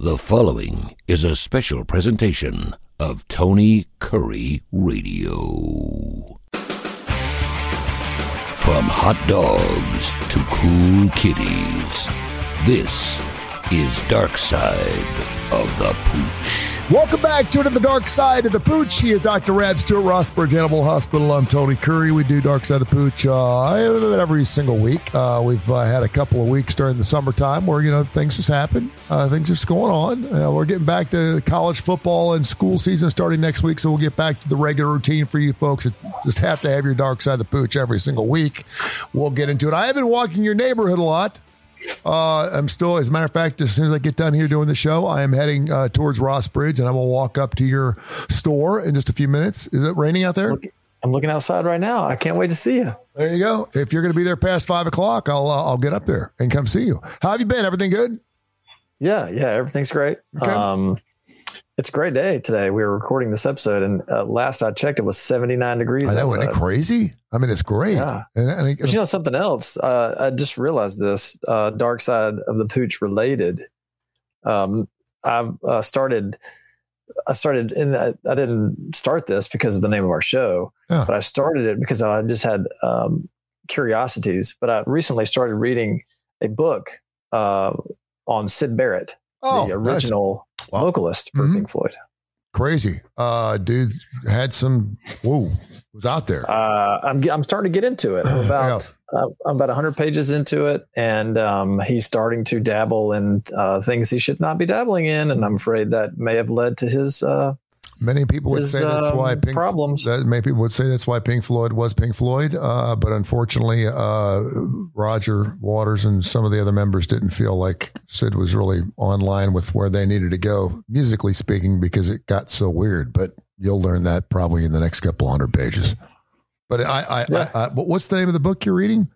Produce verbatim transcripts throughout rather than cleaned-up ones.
The following is a special presentation of Tony Curry Radio. From hot dogs to cool kitties, this is Dark Side of the Pooch. Welcome back to The Dark Side of the Pooch. He is Doctor Rab Stewart, Rossburg Animal Hospital. I'm Tony Curry. We do Dark Side of the Pooch uh, every single week. Uh, we've uh, had a couple of weeks during the summertime where, you know, things just happen. Uh, things just going on. Uh, we're getting back to college football and school season starting next week, so we'll get back to the regular routine for you folks. Just have to have your Dark Side of the Pooch every single week. We'll get into it. I have been walking your neighborhood a lot. Uh, I'm still, as a matter of fact, as soon as I get done here doing the show, I am heading uh, towards Ross Bridge, and I will walk up to your store in just a few minutes. Is it raining out there? I'm looking outside right now. I can't wait to see you. There you go. If you're going to be there past five o'clock, I'll uh, I'll get up there and come see you. How have you been? Everything good? Yeah, yeah, everything's great. Okay. Um, it's a great day today. We were recording this episode, and uh, last I checked, it was seventy-nine degrees. I know, outside. Isn't it crazy? I mean, it's great. Yeah. And, and it, but you know something else? Uh, I just realized this. Uh, Dark Side of the Pooch related. Um, I've uh, started. I started, and I, I didn't start this because of the name of our show, yeah. but I started it because I just had um, curiosities. But I recently started reading a book uh, on Syd Barrett, oh, the original nice. wow. vocalist for mm-hmm. Pink Floyd. Crazy. Uh, dude had some, whoa, was out there. Uh, I'm I'm starting to get into it. I'm about, yeah. uh, I'm about one hundred pages into it, and um, he's starting to dabble in uh, things he should not be dabbling in, and I'm afraid that may have led to his uh, Many people would his, say that's um, why Pink, problems. That, many people would say that's why Pink Floyd was Pink Floyd, uh, but unfortunately, uh, Roger Waters and some of the other members didn't feel like Syd was really online with where they needed to go, musically speaking, because it got so weird. But you'll learn that probably in the next couple hundred pages. But I, I, yeah. I, I what's the name of the book you're reading?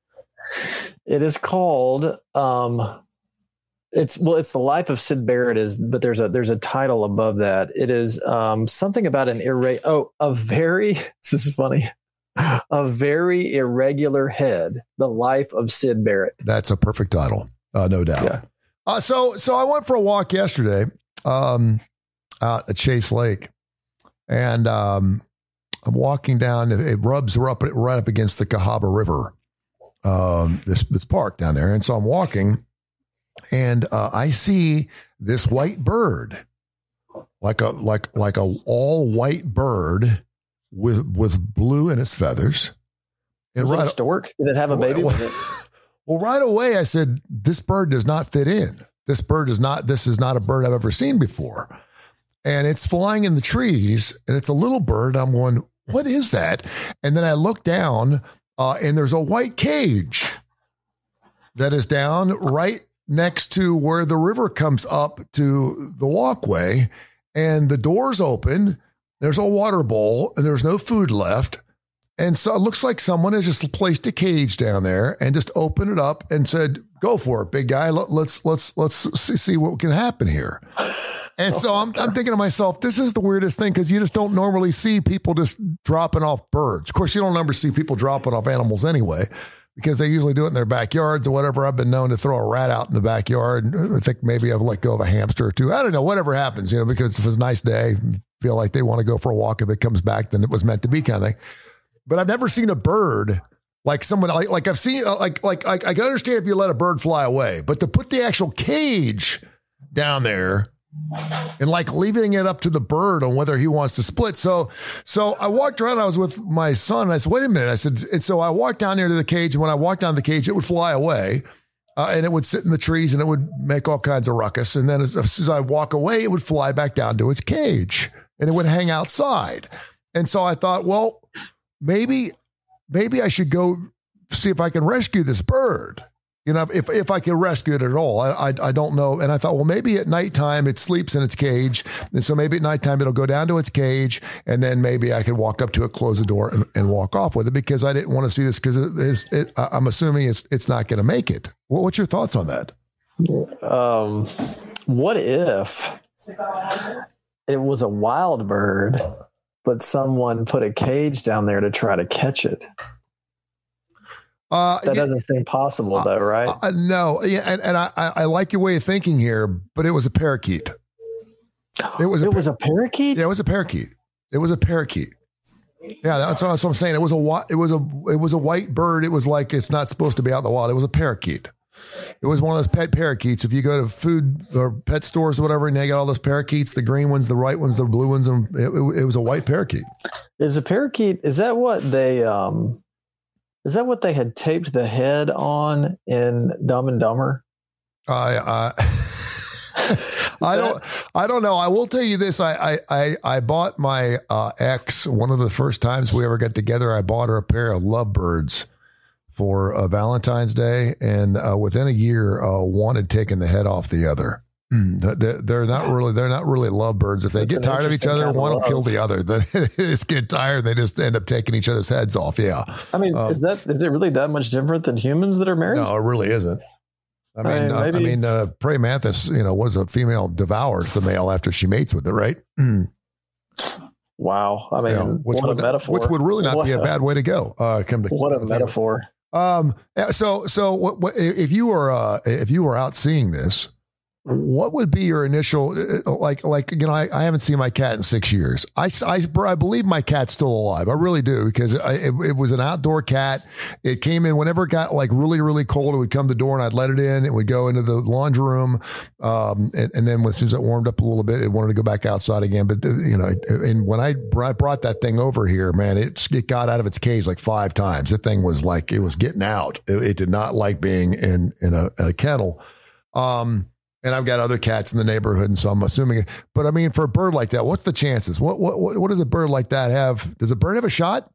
It is called. Um, It's well, it's the life of Syd Barrett is, but there's a there's a title above that. It is um, something about an irre oh a very this is funny, a very irregular head. The life of Syd Barrett. That's a perfect title, uh, no doubt. Yeah. Uh, so so I went for a walk yesterday um, out at Chase Lake, and um, I'm walking down. It rubs up right up against the Cahaba River. Um, this this park down there, and so I'm walking. And uh, I see this white bird, like a like like a all white bird with with blue in its feathers. And was right, it a stork? Did it have a baby well, with it? Well, right away I said, this bird does not fit in. This bird is not. This is not a bird I've ever seen before. And it's flying in the trees, and it's a little bird. I'm going, what is that? And then I look down, uh, and there's a white cage that is down right next to where the river comes up to the walkway, and the door's open. There's a water bowl, and there's no food left. And so it looks like someone has just placed a cage down there and just opened it up and said, go for it, big guy. Let's, let's, let's see what can happen here. And so I'm, I'm thinking to myself, this is the weirdest thing, because you just don't normally see people just dropping off birds. Of course, you don't ever see people dropping off animals anyway, because they usually do it in their backyards or whatever. I've been known to throw a rat out in the backyard. I think maybe I've let go of a hamster or two. I don't know, whatever happens, you know, because if it's a nice day, feel like they want to go for a walk. If it comes back, then it was meant to be, kind of thing. But I've never seen a bird like someone, like, like I've seen, like, like, like I can understand if you let a bird fly away, but to put the actual cage down there and like leaving it up to the bird on whether he wants to split. So, so I walked around, I was with my son, and I said, wait a minute. I said, and so I walked down there to the cage, and when I walked down the cage, it would fly away, uh, and it would sit in the trees, and it would make all kinds of ruckus. And then as, as soon as I walk away, it would fly back down to its cage, and it would hang outside. And so I thought, well, maybe, maybe I should go see if I can rescue this bird. You know, if if I can rescue it at all, I, I I don't know. And I thought, well, maybe at nighttime it sleeps in its cage, and so maybe at nighttime it'll go down to its cage, and then maybe I could walk up to it, close the door, and, and walk off with it, because I didn't want to see this, because it, it's, it, I'm assuming it's it's not going to make it. Well, what's your thoughts on that? Um, what if it was a wild bird, but someone put a cage down there to try to catch it? Uh, that doesn't seem possible, uh, though, right? Uh, no, yeah, and, and I, I like your way of thinking here, but it was a parakeet. It was. A, it was a parakeet. Yeah, it was a parakeet. It was a parakeet. Yeah, that's what, that's what I'm saying. It was a it was a it was a white bird. It was like it's not supposed to be out in the wild. It was a parakeet. It was one of those pet parakeets. If you go to food or pet stores or whatever, and they got all those parakeets, the green ones, the white ones, the blue ones, and it, it, it was a white parakeet. Is a parakeet? Is that what they? Um, is that what they had taped the head on in Dumb and Dumber? I. Uh, I don't. I don't know. I will tell you this. I I I bought my uh, ex one of the first times we ever got together. I bought her a pair of lovebirds for uh, Valentine's Day, and uh, within a year, uh, one had taken the head off the other. They're, they're not really. They're not really lovebirds. If they That's get tired of each other, one will kill the other. They just get tired. They just end up taking each other's heads off. Yeah. I mean, um, is that is it really that much different than humans that are married? No, it really isn't. I mean, I mean, uh, I mean uh, praying mantis, you know, was a female devours the male after she mates with it, right? Mm. Wow. I mean, you know, which what would, a metaphor. Which would really not what be a bad way to go. Uh, come to what a metaphor. Um. So, so what, what, if you were, uh, if you were out seeing this, what would be your initial, like, like, you know, I, I haven't seen my cat in six years. I, I, I believe my cat's still alive. I really do, because I, it, it was an outdoor cat. It came in whenever it got like really, really cold, it would come to the door and I'd let it in. It would go into the laundry room. Um, and, and then as soon as it warmed up a little bit, it wanted to go back outside again. But, you know, and when I brought that thing over here, man, it, it got out of its cage like five times. The thing was like, it was getting out. It, it did not like being in, in a, in a kennel. Um, And I've got other cats in the neighborhood, and so I'm assuming. But I mean, for a bird like that, what's the chances? What what what, what does a bird like that have? Does a bird have a shot?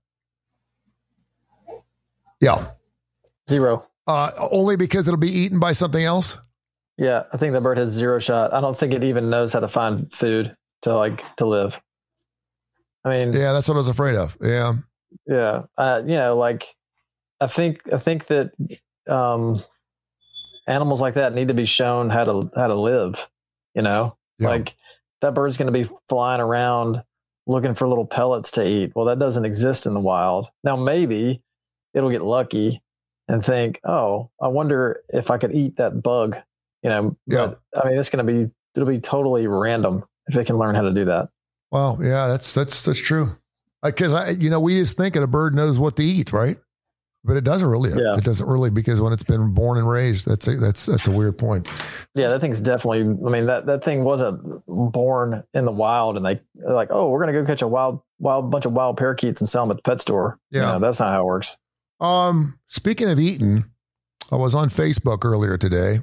Yeah, zero. Uh, only because it'll be eaten by something else. Yeah, I think the bird has zero shot. I don't think it even knows how to find food to like to live. I mean, yeah, that's what I was afraid of. Yeah, yeah. Uh, you know, like I think I think that. Um, Animals like that need to be shown how to how to live, you know, yeah. Like that bird's going to be flying around looking for little pellets to eat. Well, that doesn't exist in the wild. Now, maybe it'll get lucky and think, oh, I wonder if I could eat that bug, you know. Yeah. But, I mean, it's going to be it'll be totally random if it can learn how to do that. Well, yeah, that's that's that's true. Because I, you know, we just think that a bird knows what to eat, right? But it doesn't really. Yeah. It doesn't really, because when it's been born and raised, that's a, that's that's a weird point. Yeah, that thing's definitely. I mean, that, that thing wasn't born in the wild, and they they're like, oh, we're gonna go catch a wild wild bunch of wild parakeets and sell them at the pet store. Yeah, you know, that's not how it works. Um, speaking of eating, I was on Facebook earlier today,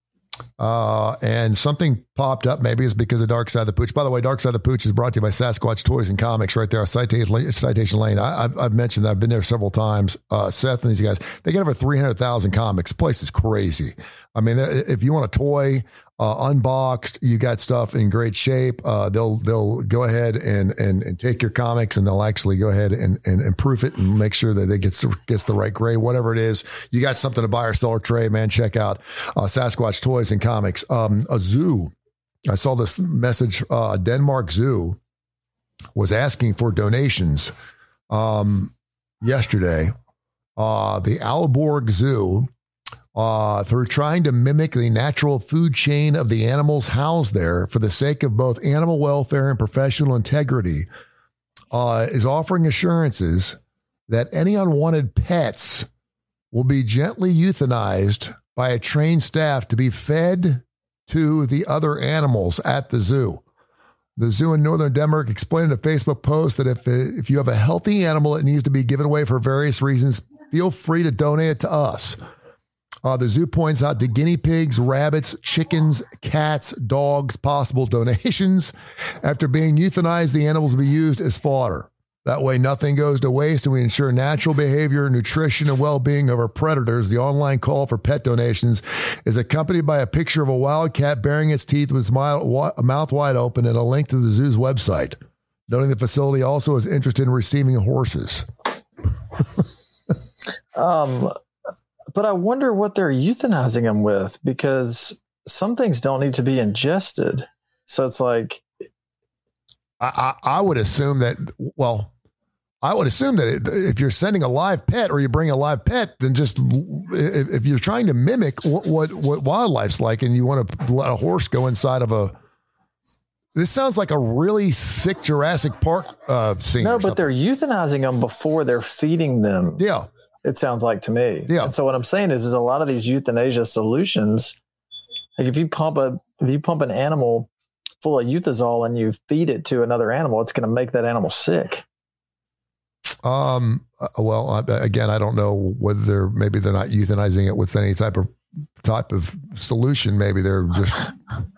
uh, and something popped up. Maybe it's because of Dark Side of the Pooch. By the way, Dark Side of the Pooch is brought to you by Sasquatch Toys and Comics right there, Citation, Citation Lane. I, I've, I've mentioned that. I've been there several times. Uh, Seth and these guys, they get over three hundred thousand comics. The place is crazy. I mean, if you want a toy uh, unboxed, you got stuff in great shape. Uh, they'll they'll go ahead and, and and take your comics, and they'll actually go ahead and and, and proof it and make sure that it gets gets the right grade, whatever it is. You got something to buy or sell or trade, man. Check out uh, Sasquatch Toys and Comics. Um, a zoo. I saw this message. Uh, Denmark Zoo was asking for donations um, yesterday. Uh, the Aalborg Zoo, uh, through trying to mimic the natural food chain of the animals housed there for the sake of both animal welfare and professional integrity, uh, is offering assurances that any unwanted pets will be gently euthanized by a trained staff to be fed to the other animals at the zoo. The zoo in northern Denmark explained in a Facebook post that if if you have a healthy animal that needs to be given away for various reasons, feel free to donate it to us. Uh, the zoo points out to guinea pigs, rabbits, chickens, cats, dogs, possible donations. After being euthanized, the animals will be used as fodder. That way, nothing goes to waste, and we ensure natural behavior, nutrition, and well-being of our predators. The online call for pet donations is accompanied by a picture of a wild cat baring its teeth with its mouth wide open and a link to the zoo's website. Noting the facility also is interested in receiving horses. um, but I wonder what they're euthanizing them with, because some things don't need to be ingested. So it's like... I, I, I would assume that, well, I would assume that it, if you're sending a live pet or you bring a live pet, then just if, if you're trying to mimic what, what, what wildlife's like and you want to let a horse go inside of a, this sounds like a really sick Jurassic Park uh, scene. No, but they're euthanizing them before they're feeding them. Yeah. It sounds like to me. Yeah. And so what I'm saying is, is a lot of these euthanasia solutions, like if you pump a, if you pump an animal full of euthanol and you feed it to another animal, it's going to make that animal sick. Um. Well, I, again, I don't know whether they're maybe they're not euthanizing it with any type of type of solution. Maybe they're just.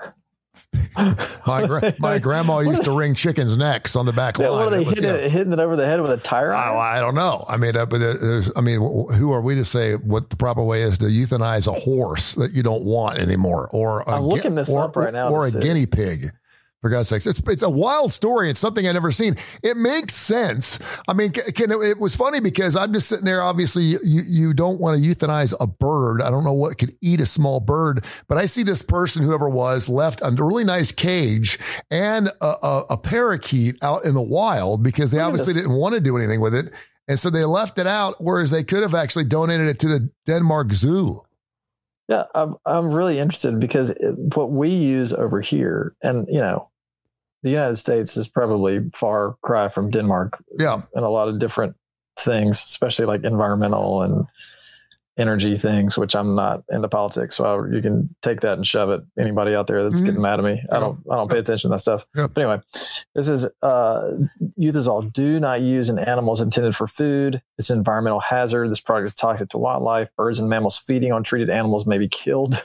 my gra- my grandma used to wring chickens' necks on the back yeah, line. What are they was, hitting, you know, it, hitting it over the head with a tire iron? I, I don't know. I mean, uh, but there's. I mean, who are we to say what the proper way is to euthanize a horse that you don't want anymore, or a, I'm looking this or, up right now, or a see. guinea pig? For God's sakes, it's it's a wild story. It's something I've never seen. It makes sense. I mean, can, it was funny because I'm just sitting there. Obviously, you, you don't want to euthanize a bird. I don't know what could eat a small bird, but I see this person, whoever was, left a really nice cage and a, a, a parakeet out in the wild because they Look at obviously this. didn't want to do anything with it. And so they left it out, whereas they could have actually donated it to the Denmark Zoo. Yeah, I'm I'm really interested because it, what we use over here, and you know, the United States is probably far cry from Denmark. Yeah, and a lot of different things, especially like environmental and energy things, which I'm not into politics. So I, you can take that and shove it. Anybody out there that's Mm-hmm. getting mad at me, I don't I don't pay attention to that stuff. Yeah. But anyway, this is uh, euthanol. Do not use in animals intended for food. It's an environmental hazard. This product is toxic to wildlife. Birds and mammals feeding on treated animals may be killed.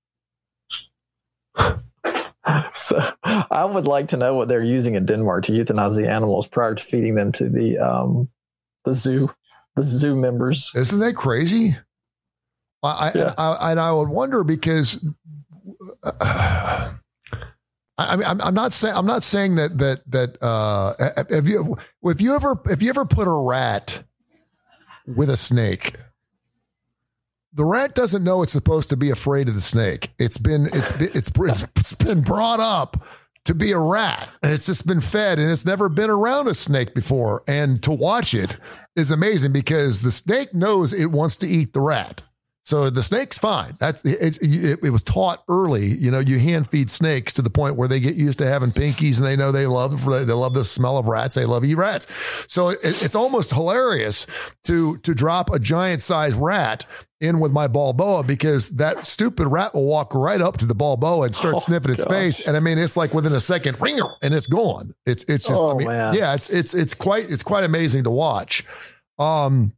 So I would like to know what they're using in Denmark to euthanize the animals prior to feeding them to the um, the zoo, the zoo members. Isn't that crazy? I, Yeah. I, I and I would wonder because uh, I mean I'm, I'm not saying I'm not saying that that that uh, have you if you ever if you ever put a rat with a snake, the rat doesn't know it's supposed to be afraid of the snake. It's been it's been it's it's been brought up to be a rat, and it's just been fed, and it's never been around a snake before. And to watch it is amazing because the snake knows it wants to eat the rat. So the snake's fine. That's it, it, it was taught early. You know, you hand feed snakes to the point where they get used to having pinkies, and they know they love they love the smell of rats. They love eat rats. So it, it's almost hilarious to to drop a giant sized rat in with my Balboa because that stupid rat will walk right up to the Balboa and start Oh, sniffing its gosh. face. And I mean, it's like within a second, ring, and it's gone. It's it's just Oh, I mean, man. yeah, it's it's it's quite it's quite amazing to watch. Um.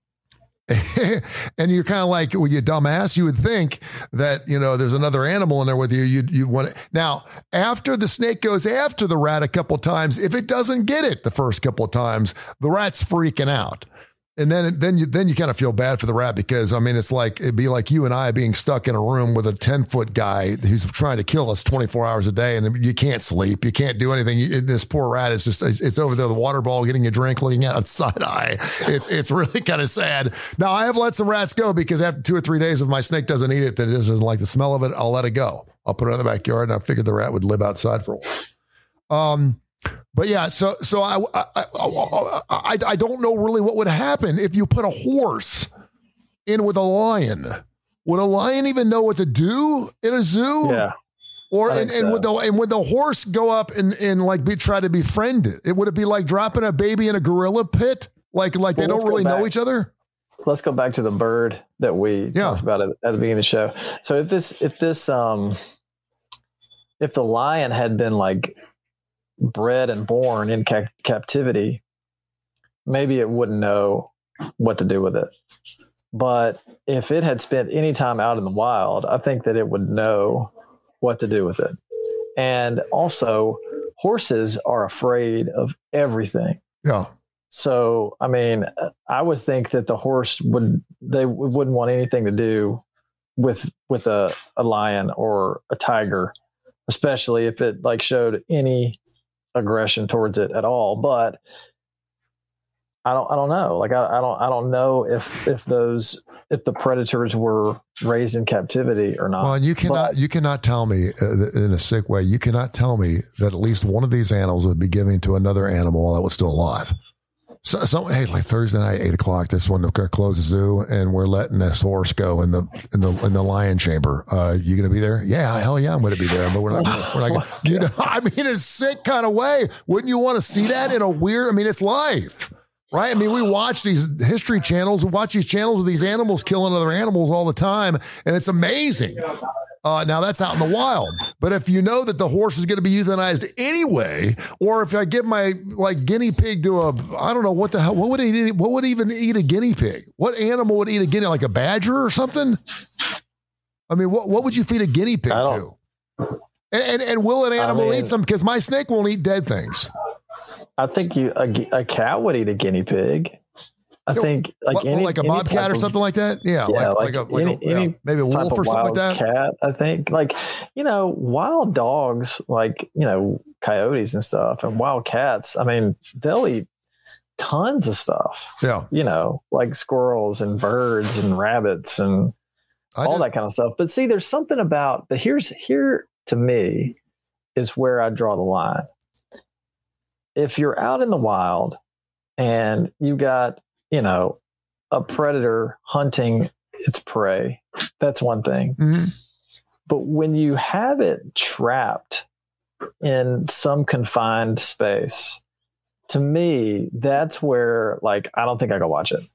And you're kind of like, well, you dumbass, you would think that, you know, there's another animal in there with you. You you want it. Now, after the snake goes after the rat a couple of times, if it doesn't get it the first couple of times, the rat's freaking out. And then, then you, then you kind of feel bad for the rat because, I mean, it's like, it'd be like you and I being stuck in a room with a ten foot guy who's trying to kill us twenty-four hours a day. And you can't sleep. You can't do anything. You, this poor rat is just, it's, it's over there, the water ball, getting a drink, looking at it side eye. It's, it's really kind of sad. Now I have let some rats go because after two or three days, if my snake doesn't eat it, that it doesn't like the smell of it, I'll let it go. I'll put it in the backyard, and I figured the rat would live outside for a while. Um, But yeah, so so I, I I I don't know really what would happen if you put a horse in with a lion. Would a lion even know what to do in a zoo? Yeah. Or I and, think and so. would the and would the horse go up and, and like be try to befriend it? It would it be like dropping a baby in a gorilla pit? Like like Well, they let's don't go really know back. each other? Let's go back to the bird that we Yeah. talked about at, at the beginning of the show. So if this, if this, um, if the lion had been like bred and born in ca- captivity, maybe it wouldn't know what to do with it. But if it had spent any time out in the wild, I think that it would know what to do with it. And also, horses are afraid of everything. Yeah. So, I mean, I would think that the horse would, they wouldn't want anything to do with, with a, a lion or a tiger, especially if it like showed any aggression towards it at all. But I don't, I don't know. Like, I, I don't, I don't know if, if those, if the predators were raised in captivity or not. Well, and you cannot But- you cannot tell me uh, in a sick way. You cannot tell me that at least one of these animals would be given to another animal that was still alive. So, so hey, like Thursday night, eight o'clock. This one to close the zoo, and we're letting this horse go in the in the in the lion chamber. Uh, you gonna be there? Yeah, hell yeah, I'm gonna be there. But we're not. Gonna, we're not. Gonna, you know, I mean, in a sick kind of way. Wouldn't you want to see that in a weird? I mean, it's life, right? I mean, we watch these history channels. We watch these channels with these animals killing other animals all the time, and it's amazing. Uh, now that's out in the wild, but if you know that the horse is going to be euthanized anyway, or if I give my like guinea pig to a, I don't know what the hell, what would he, what would even eat a guinea pig? What animal would eat a guinea, like a badger or something? I mean, what what would you feed a guinea pig to? And, and and will an animal I mean, eat some? Because my snake won't eat dead things. I think you a, a cat would eat a guinea pig. I think like what, any, like a bobcat or something like that. Yeah, yeah like, like, like a, like any, a yeah, maybe a wolf or something like that. Cat, I think. Like, you know, wild dogs, like, you know, coyotes and stuff, and wild cats. I mean, they'll eat tons of stuff. Yeah, you know, like squirrels and birds and rabbits and I all just, that kind of stuff. But see, there's something about. But here's here to me is where I draw the line. If you're out in the wild and you got, you know, a predator hunting its prey, that's one thing. Mm-hmm. But when you have it trapped in some confined space, to me, that's where, like, I don't think I can watch it.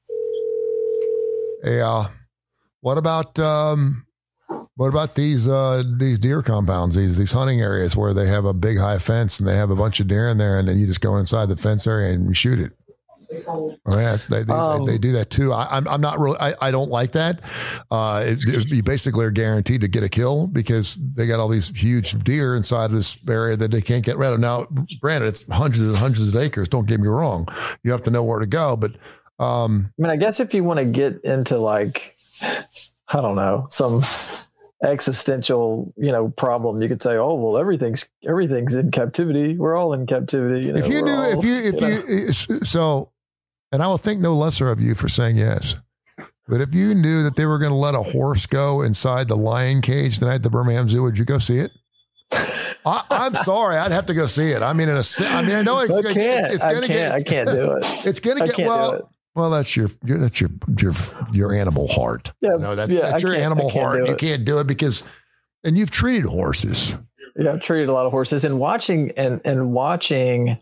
Yeah. What about, um, what about these, uh, these deer compounds, these, these hunting areas where they have a big high fence and they have a bunch of deer in there and then you just go inside the fence area and you shoot it? Oh, yeah, it's, they, they, um, they, they do that too. I, I'm I'm not really. I, I don't like that. Uh, it, it, you basically are guaranteed to get a kill because they got all these huge deer inside of this area that they can't get rid of. Now, granted, it's hundreds and hundreds of acres. Don't get me wrong. You have to know where to go. But um, I mean, I guess if you want to get into like, I don't know, some existential, you know, problem, you could say, oh, well, everything's everything's in captivity. We're all in captivity. You know, if you knew, all, if you, if you, you so. And I will think no lesser of you for saying yes. But if you knew that they were going to let a horse go inside the lion cage tonight at the Birmingham Zoo, would you go see it? I, I'm sorry, I'd have to go see it. I mean, in a, I mean, I know it's, I it's, can't. it's going to get. I can't do it. It's going to get well. Well, that's your, your that's your your your animal heart. Yeah, you know, that's, yeah, that's your animal heart. You it. can't do it because, and you've treated horses. Yeah, I've treated a lot of horses, and watching and and watching.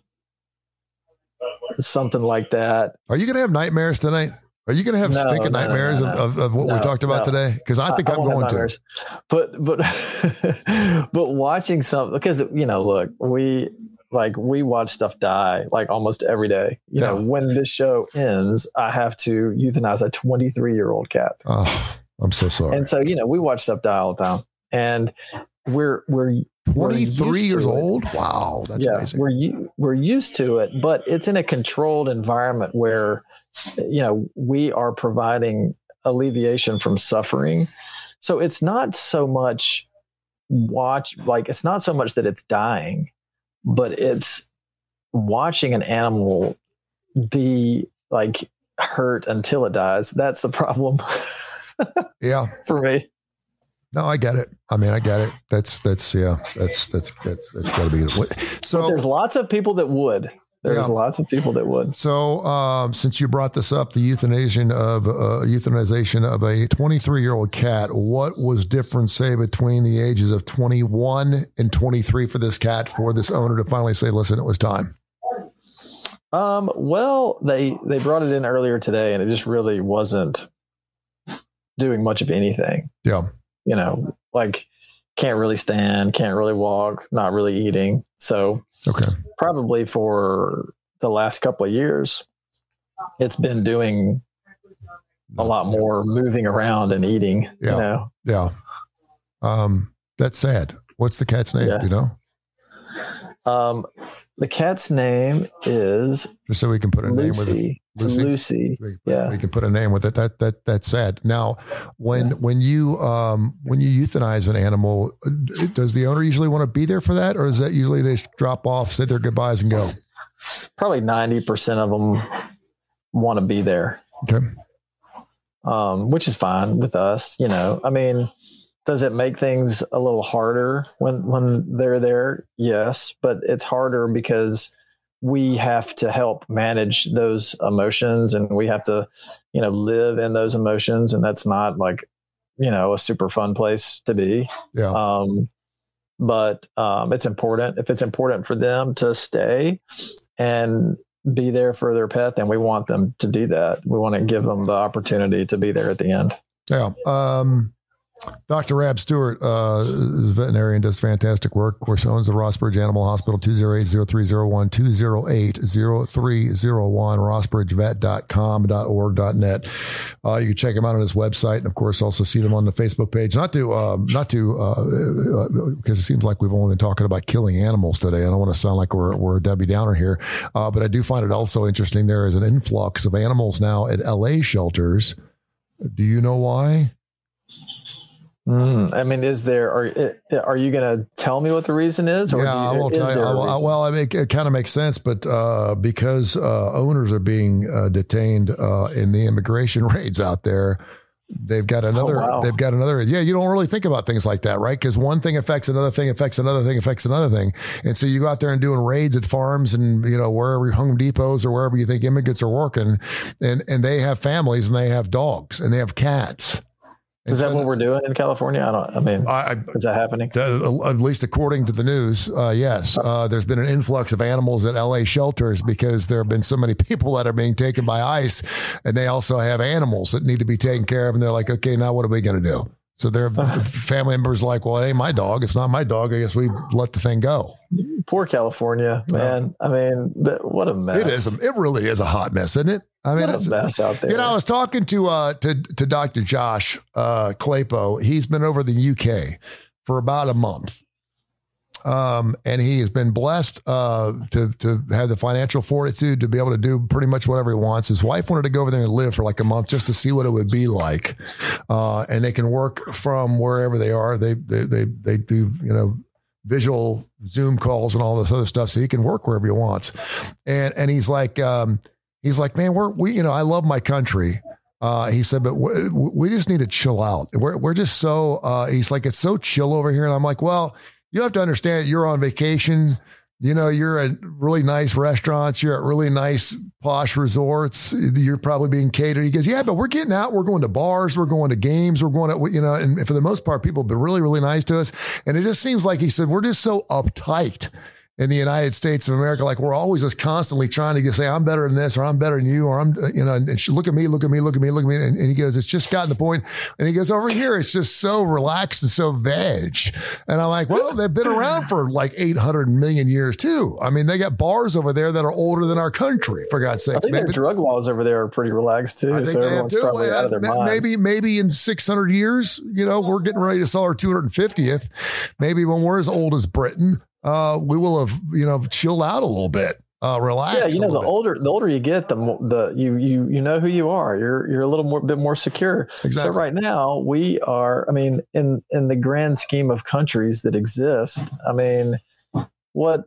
Something like that. Are you going to have nightmares tonight? Are you going to have no, stinking no, nightmares no, no, no. Of, of what no, we talked about no. today? Because I think I, I'm going to. But but but watching something, because you know, look, we like we watch stuff die like almost every day. You yeah. know, when this show ends, I have to euthanize a twenty-three year old cat. Oh, I'm so sorry. And so you know, we watch stuff die all the time, and we're we're. twenty-three years old. Wow, that's yeah, amazing. We're we're used to it, but it's in a controlled environment where, you know, we are providing alleviation from suffering. So it's not so much watch like it's not so much that it's dying, but it's watching an animal be like hurt until it dies. That's the problem. Yeah, for me. No, I get it. I mean, I get it. That's, that's, yeah, that's, that's, that's, that's gotta be it. So but there's lots of people that would, there's yeah. lots of people that would. So, um, since you brought this up, the euthanization of, uh, euthanization of a twenty-three year old cat, what was different, say, between the ages of twenty-one and twenty-three for this cat, for this owner to finally say, listen, it was time? Um, well, they, they brought it in earlier today and it just really wasn't doing much of anything. Yeah. You know, like can't really stand, can't really walk, not really eating. So okay, probably for the last couple of years, it's been doing a lot more moving around and eating. Yeah. You know? Yeah. Um, that's sad. What's the cat's name? Yeah. You know? Um, the cat's name is just so we can put a Lucy. name with it. Lucy. It's Lucy. We, yeah, we can put a name with it. That that that's sad. Now, when yeah. when you um when you euthanize an animal, does the owner usually want to be there for that, or is that usually they drop off, say their goodbyes, and go? Probably ninety percent of them want to be there. Okay. Um, which is fine with us. You know, I mean. Does it make things a little harder when, when they're there? Yes, but it's harder because we have to help manage those emotions, and we have to, you know, live in those emotions. And that's not like, you know, a super fun place to be. Yeah. Um, but um, it's important. If it's important for them to stay and be there for their pet, then we want them to do that. We want to give them the opportunity to be there at the end. Yeah. Um, Doctor Rab Stewart, uh, veterinarian, does fantastic work. Of course, owns the Rossbridge Animal Hospital, two oh eight, oh three oh one, two oh eight, oh three oh one, rossbridge vet dot com dot org dot net. Uh, you can check him out on his website, and of course, also see them on the Facebook page. Not to, um, not to, uh, because it seems like we've only been talking about killing animals today. I don't want to sound like we're, we're a Debbie Downer here, uh, but I do find it also interesting. There is an influx of animals now at L A shelters. Do you know why? Mm, I mean, is there, are, are you going to tell me what the reason is? Or yeah, you, I will tell you. I will, I, well, I mean, it, it kind of makes sense, but uh, because uh, owners are being uh, detained uh, in the immigration raids out there, they've got another, oh, wow. they've got another, yeah, you don't really think about things like that, right? Because one thing affects another thing, affects another thing, affects another thing. And so you go out there and doing raids at farms and, you know, wherever Home Depots or wherever you think immigrants are working, and, and they have families and they have dogs and they have cats. Is that what we're doing in California? I don't, I mean, I, is that happening? That, at least according to the news, uh, yes. Uh, there's been an influx of animals at L A shelters because there have been so many people that are being taken by ICE, and they also have animals that need to be taken care of. And they're like, okay, now what are we going to do? So their family members are like, well, it ain't my dog. It's not my dog. I guess we let the thing go. Poor California, man. I mean, what a mess. It is. It really is a hot mess, isn't it? I mean, what it's a mess out there. You know, I was talking to uh, to to Doctor Josh uh, Claypo. He's been over the U K for about a month, um, and he has been blessed uh, to to have the financial fortitude to be able to do pretty much whatever he wants. His wife wanted to go over there and live for like a month just to see what it would be like, uh, and they can work from wherever they are. They they they they do you know. visual Zoom calls and all this other stuff, so he can work wherever he wants. And and he's like, um, he's like, man, we're we you know I love my country. Uh, he said, but w- we just need to chill out. We're we're just so. Uh, he's like, it's so chill over here, and I'm like, well, you have to understand, you're on vacation. You know, you're at really nice restaurants. You're at really nice posh resorts. You're probably being catered. He goes, yeah, but we're getting out. We're going to bars. We're going to games. We're going to, you know, and for the most part, people have been really, really nice to us. And it just seems like, he said, we're just so uptight in the United States of America. Like we're always just constantly trying to say, I'm better than this, or I'm better than you, or I'm, you know, and look at me, look at me, look at me, look at me. And, and he goes, it's just gotten the point. And he goes, over here, it's just so relaxed and so veg. And I'm like, well, they've been around for like eight hundred million years too. I mean, they got bars over there that are older than our country, for God's sakes. I think maybe, their drug laws over there are pretty relaxed too. I think so they everyone's have too. probably Well, out of their mind. Maybe, maybe in six hundred years, you know, we're getting ready to sell our two hundred fiftieth. Maybe when we're as old as Britain, Uh, we will have, you know, chilled out a little bit, uh, relax. Yeah, you know, the bit. older the older you get, the more the you you you know who you are. You're you're a little more bit more secure. Exactly. So right now we are. I mean, in in the grand scheme of countries that exist, I mean, what?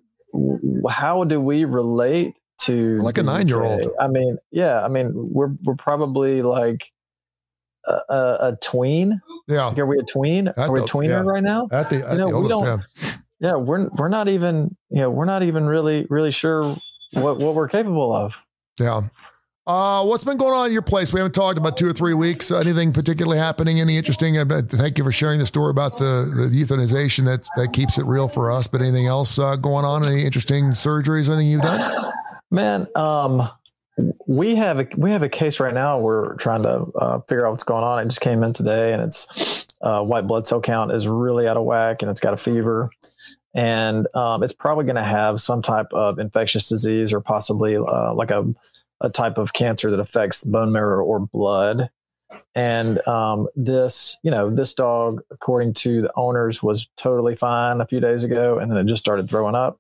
How do we relate to like a nine year old? I mean, yeah, I mean, we're we're probably like a, a, a tween. Yeah, are we a tween? At are we a tweener yeah. right now? At the, at you know, the oldest, we don't. Yeah. Yeah, we're we're not even you know we're not even really really sure what, what we're capable of. Yeah. Uh, what's been going on in your place? We haven't talked about two or three weeks. Uh, anything particularly happening? Any interesting? Uh, thank you for sharing the story about the, the euthanization. That that keeps it real for us. But anything else uh, going on? Any interesting surgeries or anything you've done? Man, um, we have a we have a case right now. We're trying to uh, figure out what's going on. It just came in today, and it's uh, white blood cell count is really out of whack, and it's got a fever. And um, it's probably going to have some type of infectious disease or possibly uh, like a, a type of cancer that affects bone marrow or blood. And um, this, you know, this dog, according to the owners, was totally fine a few days ago, and then it just started throwing up.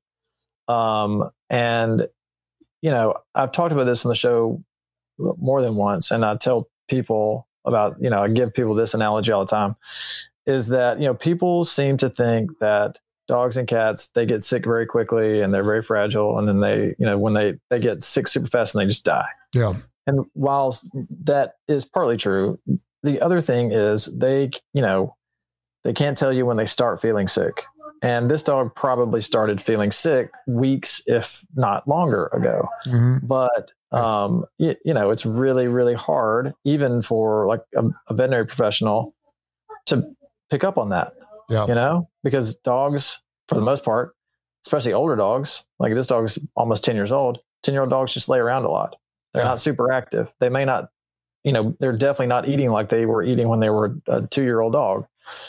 Um, and, you know, I've talked about this on the show more than once, and I tell people about, you know, I give people this analogy all the time, is that, you know, people seem to think that dogs and cats, they get sick very quickly and they're very fragile. And then they, you know, when they, they get sick super fast and they just die. Yeah. And while that is partly true, the other thing is they, you know, they can't tell you when they start feeling sick. And this dog probably started feeling sick weeks, if not longer ago. Mm-hmm. But, um, you, you know, it's really, really hard, even for like a, a veterinary professional, to pick up on that, yeah. you know, because dogs, for the most part, especially older dogs, like this dog's almost ten years old, ten year old dogs just lay around a lot. They're yeah. not super active. They may not, you know, they're definitely not eating like they were eating when they were a two year old dog.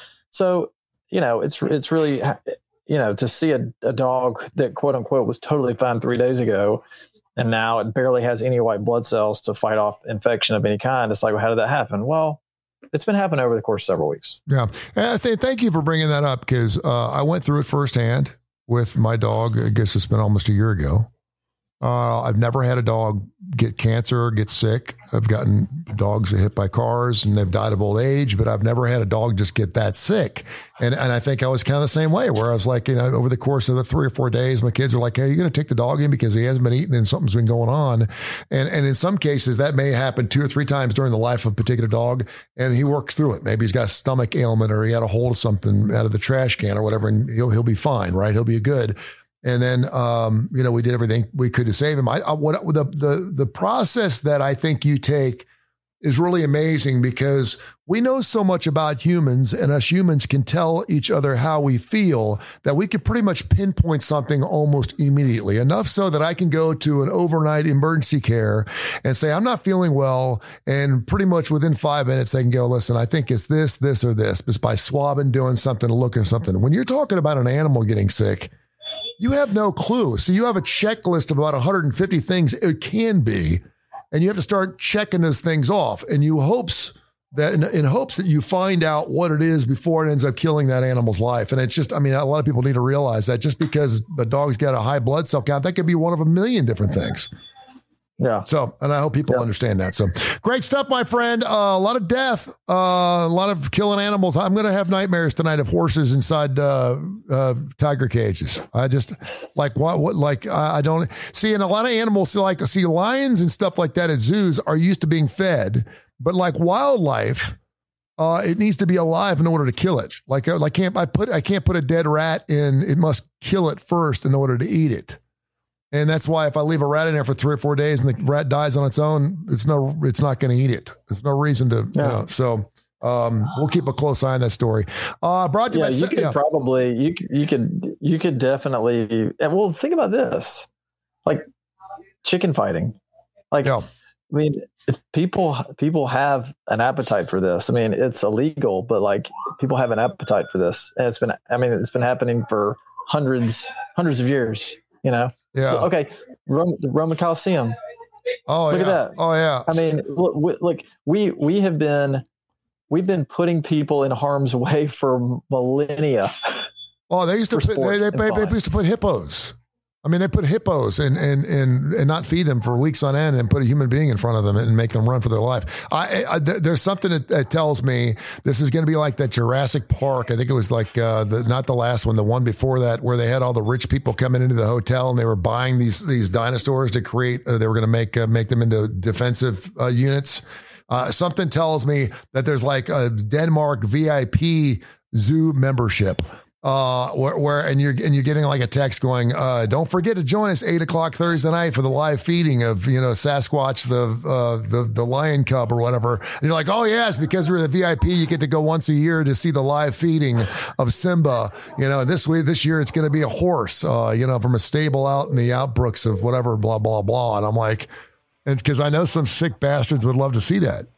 So, you know, it's, it's really, you know, to see a, a dog that quote unquote was totally fine three days ago, and now it barely has any white blood cells to fight off infection of any kind. It's like, well, how did that happen? Well, it's been happening over the course of several weeks. Yeah. And I th- thank you for bringing that up, because uh, I went through it firsthand with my dog. I guess it's been almost a year ago. Uh, I've never had a dog get cancer or get sick. I've gotten dogs hit by cars and they've died of old age, but I've never had a dog just get that sick. And and I think I was kind of the same way, where I was like, you know, over the course of the three or four days, my kids are like, hey, you're going to take the dog in because he hasn't been eating and something's been going on. And and in some cases that may happen two or three times during the life of a particular dog, and he works through it. Maybe he's got a stomach ailment, or he had a hold of something out of the trash can or whatever, and he'll he'll be fine, right? He'll be good. And then, um, you know, we did everything we could to save him. I, I what the, the, the process that I think you take is really amazing, because we know so much about humans, and us humans can tell each other how we feel, that we could pretty much pinpoint something almost immediately, enough so that I can go to an overnight emergency care and say, I'm not feeling well. And pretty much within five minutes, they can go, listen, I think it's this, this, or this, just by swabbing, doing something, looking at something. When you're talking about an animal getting sick, you have no clue. So you have a checklist of about one hundred fifty things it can be, and you have to start checking those things off. And you hopes that in, in hopes that you find out what it is before it ends up killing that animal's life. And it's just, I mean, a lot of people need to realize that just because the dog's got a high blood cell count, that could be one of a million different things. Yeah. So, and I hope people yeah. understand that. So great stuff, my friend. Uh, a lot of death, uh, a lot of killing animals. I'm going to have nightmares tonight of horses inside uh, uh, tiger cages. I just like what, what, like, I don't see, and a lot of animals, like see lions and stuff like that at zoos are used to being fed, but like wildlife, uh, it needs to be alive in order to kill it. Like, like can't I put, I can't put a dead rat in, it must kill it first in order to eat it. And that's why if I leave a rat in there for three or four days and the rat dies on its own, it's no, it's not going to eat it. There's no reason to, yeah. you know, so um, we'll keep a close eye on that story. Uh, brought to yeah, my, you could yeah. probably, you, you could, you could definitely, and well, think about this, like chicken fighting. Like, yeah. I mean, if people, people have an appetite for this, I mean, it's illegal, but like people have an appetite for this. And it's been, I mean, it's been happening for hundreds, hundreds of years, you know? Yeah. Okay. Rome, the Roman Coliseum. Oh, look yeah. at that. Oh, yeah. I mean, look, we, like we we have been we've been putting people in harm's way for millennia. Oh, they used to put, they, they, they, they used to put hippos. I mean, they put hippos and and and and not feed them for weeks on end, and put a human being in front of them and make them run for their life. I, I there's something that, that tells me this is going to be like that Jurassic Park. I think it was like uh, the not the last one, the one before that, where they had all the rich people coming into the hotel and they were buying these these dinosaurs to create. Uh, they were going to make uh, make them into defensive uh, units. Uh, something tells me that there's like a Denmark V I P zoo membership. Uh, where, where, and you're, and you're getting like a text going, uh, don't forget to join us eight o'clock Thursday night for the live feeding of, you know, Sasquatch, the, uh, the, the lion cub or whatever. And you're like, oh yes, because we're the V I P, you get to go once a year to see the live feeding of Simba. You know, this way, this year it's going to be a horse, uh, you know, from a stable out in the outbrooks of whatever, blah, blah, blah. And I'm like, and cause I know some sick bastards would love to see that.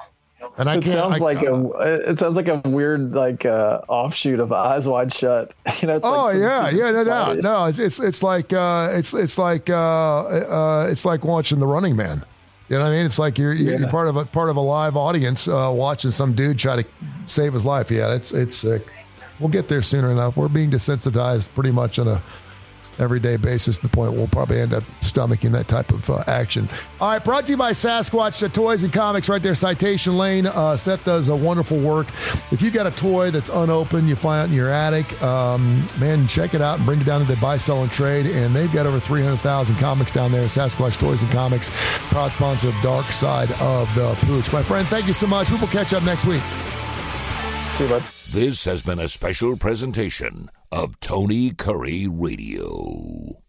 And I it sounds I, like I, a it sounds like a weird like uh, offshoot of Eyes Wide Shut. You know. It's oh like yeah, yeah, no doubt. No, it's it's it's like uh, it's it's like uh, uh, it's like watching The Running Man. You know what I mean? It's like you're you're, yeah. you're part of a part of a live audience uh, watching some dude try to save his life. Yeah, it's it's sick. We'll get there sooner enough. We're being desensitized pretty much on a everyday basis, to the point we'll probably end up stomaching that type of uh, action. All right, brought to you by Sasquatch, the toys and comics right there, Citation Lane. Uh, Seth does a wonderful work. If you got a toy that's unopened, you find it in your attic, um, man, check it out and bring it down to the buy, sell, and trade. And they've got over three hundred thousand comics down there. Sasquatch Toys and Comics, proud sponsor of Dark Side of the Pooch. My friend, thank you so much. We will catch up next week. See you, bud. This has been a special presentation of Tony Curry Radio.